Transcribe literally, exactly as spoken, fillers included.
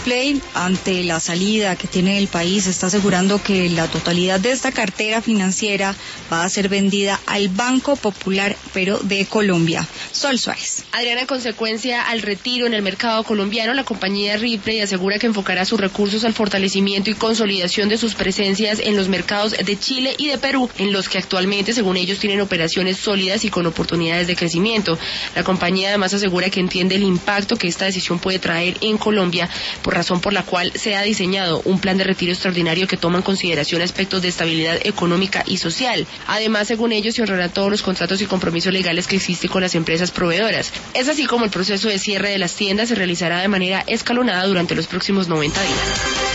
Ripley, ante la salida que tiene el país, está asegurando que la totalidad de esta cartera financiera va a ser vendida al Banco Popular, pero de Colombia. Sol Suárez. Adriana, en consecuencia al retiro en el mercado colombiano, la compañía Ripley asegura que enfocará sus recursos al fortalecimiento y consolidación de sus presencias en los mercados de Chile y de Perú, en los que actualmente, según ellos, tienen operaciones sólidas y con oportunidades de crecimiento. La compañía además asegura que entiende el impacto que esta decisión puede traer en Colombia, por razón por la cual se ha diseñado un plan de retiro extraordinario que toma en consideración aspectos de estabilidad económica y social. Además, según ellos, se honrarán todos los contratos y compromisos legales que existen con las empresas proveedoras. Es así como el proceso de cierre de las tiendas se realizará de manera escalonada durante los próximos noventa días.